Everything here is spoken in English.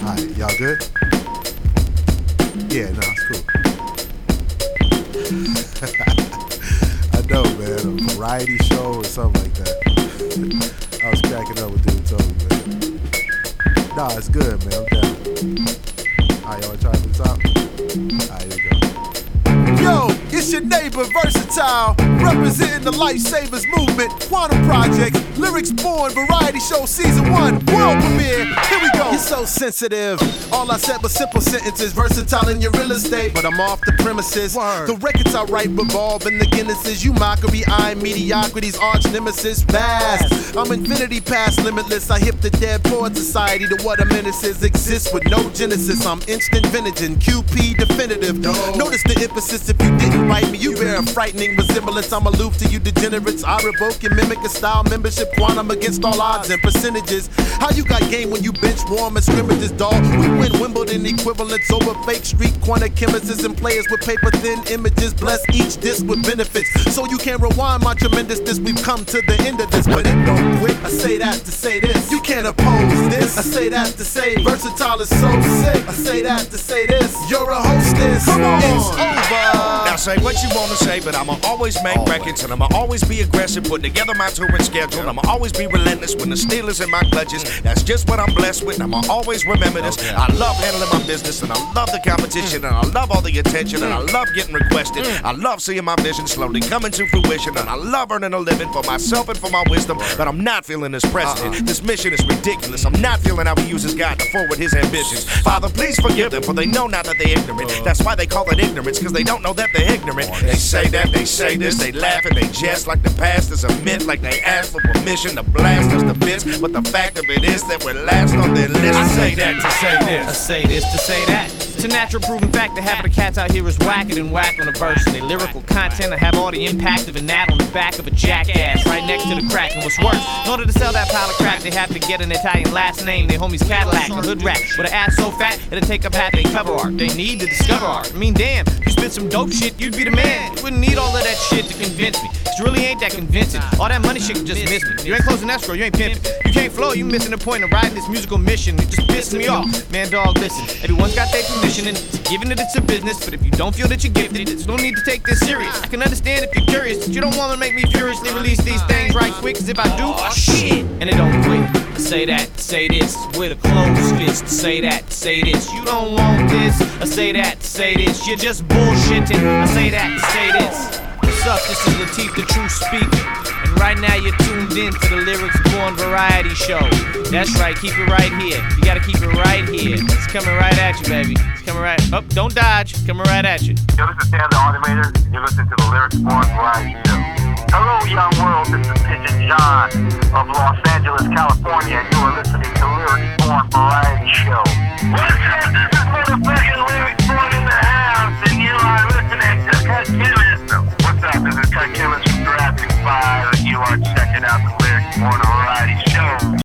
Alright, y'all good? Yeah, nah, it's cool. I know, man, a variety show or something like that. I was cracking up with dude told me, man. Nah, it's good, man, I'm down. Alright, y'all wanna try it from the top? Alright, here we go. Yo, it's your neighbor, Versatile, representing the Lifesavers movement, Quantum Project, Lyrics Born, Variety Show Season 1, world premiere. Here we go. You're so sensitive. All I said was simple sentences, versatile in your real estate, but I'm off the premises. Word. The records I write revolve in the Guinnesses. You mockery, I'm mediocrity's arch nemesis. Vast, I'm infinity past limitless. I hip the dead poet society to what a menace is. Exist with no genesis. I'm instant vintage and QP definitive. No. Notice the emphasis. If you didn't write me, you bear a frightening resemblance. I'm aloof to you degenerates. I revoke and mimic a style membership quantum against all odds and percentages. How you got game when you bench warm and scrimmages, dog? We win Wimbledon equivalents over fake street quantum chemists and players with paper thin images. Bless each disc with benefits, so you can't rewind my tremendousness. We've come to the end of this, but it don't quit. I say that to say this. You can't oppose this. I say that to say versatile is so sick. I say that to say this. You're a hostess. Come on, it's over. Now say what you wanna say, but I'ma always make records, and I'ma always be aggressive, put together my touring schedule, and I'ma always be relentless when the steel is in my clutches. That's just what I'm blessed with, and I'ma always remember this. I love handling my business, and I love the competition, and I love all the attention, and I love getting requested. I love seeing my vision slowly coming to fruition, and I love earning a living for myself and for my wisdom, but I'm not feeling this precedent. This mission is ridiculous. I'm not feeling how he uses God to forward his ambitions. Father, please forgive them, for they know not that they're ignorant. That's why they call it ignorance, because they don't know that they're ignorant. They say that, they say this, they laugh and they jest like the past is a myth, like they ask for permission to blast us to bits. But the fact of it is that we're last on their list. I say that to say this. I say this to say that. It's a natural proven fact that half of the cats out here is whacker than whack on a verse. And their lyrical content I have all the impact of an ad on the back of a jackass right next to the crack. And what's worse, in order to sell that pile of crack, they have to get an Italian last name. Their homie's Cadillac, a hood rat with an ass so fat it'll take up half their cover art. They need to discover art. I mean, damn, you spit some dope shit, you'd be the man. You wouldn't need all of that shit to convince me. It really ain't that convincing. All that money shit can just miss me. You ain't closing escrow, you ain't pimping. You can't flow, you missing the point of riding this musical mission. It just pisses me off. Man, dog, listen. Everyone's got their permission and giving it it's a business. But if you don't feel that you're gifted, there's no need to take this serious. I can understand if you're curious, but you don't want to make me furiously release these things right quick. Cause if I do, shit, and it don't quit. I say that, say this, with a closed fist. Say that, say this, you don't want this. I say that, say this, you're just bullshitting. I say that, say this. What's up, this is Latif, the true speaker. And right now you're tuned in to the Lyrics Born Variety Show. That's right, keep it right here. You gotta keep it right here. It's coming right at you, baby. It's coming right, oh, don't dodge, it's coming right at you. Yo, this is Dan the Automator, and you're listening to the Lyrics Born Variety Show. Hello, young world, this is Pigeon John of Los Angeles, California, and you are listening to Lyrics Born Variety.